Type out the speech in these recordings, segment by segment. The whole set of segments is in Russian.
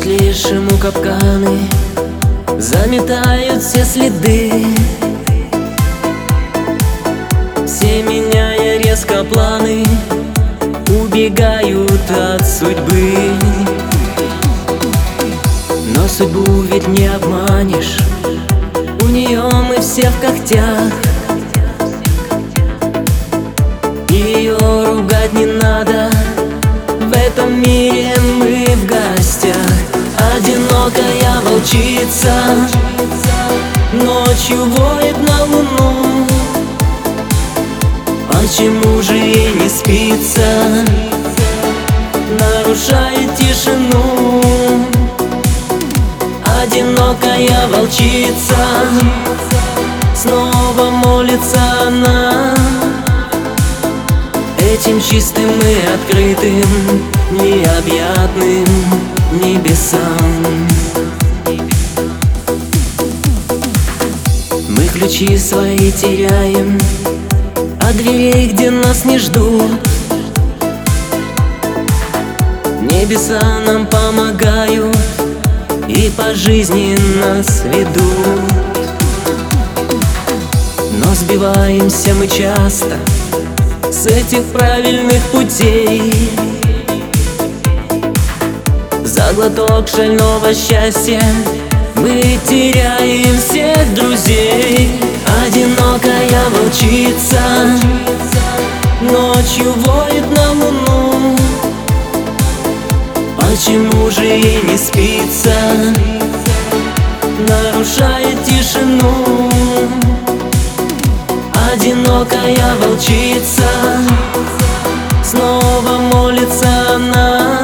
лишь ему капканы, заметают все следы. Все меняя резко планы, убегают от судьбы. Но судьбу ведь не обманешь, у нее мы все в когтях. Ее ругать не надо, в этом мире мы в гостях. Одинокая волчица ночью воет на луну. Почему же ей не спится, нарушает тишину? Одинокая волчица, снова молится она этим чистым и открытым, необъятным небесам. Мы ключи свои теряем от дверей, где нас не ждут. Небеса нам помогают и по жизни нас ведут. Но сбиваемся мы часто с этих правильных путей. За глоток шального счастья мы теряем всех друзей. Одинокая волчица ночью воет на луну. Почему же ей не спится, нарушает тишину? Одинокая волчица, снова молится она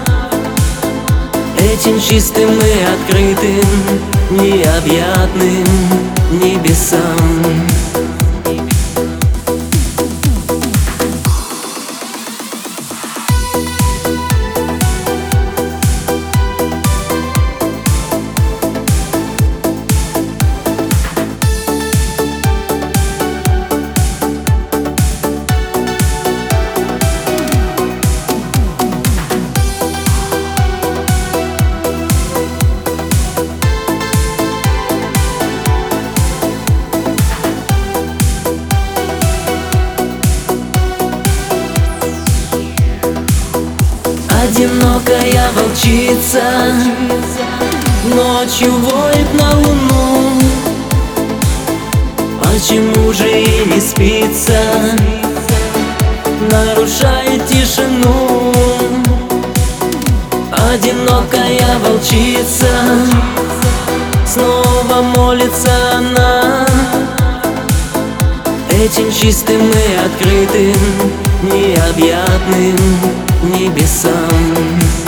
этим чистым и открытым, необъятным небесам. Одинокая волчица ночью воет на луну. Почему же ей не спится, нарушает тишину? Одинокая волчица, снова молится она этим чистым и открытым, необъятным небесам.